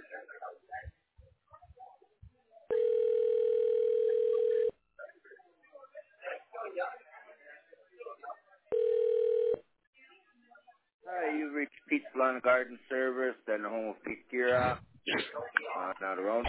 Hi, you've reached Pete's Lawn and Garden Service and the home of Pete Gira. Now the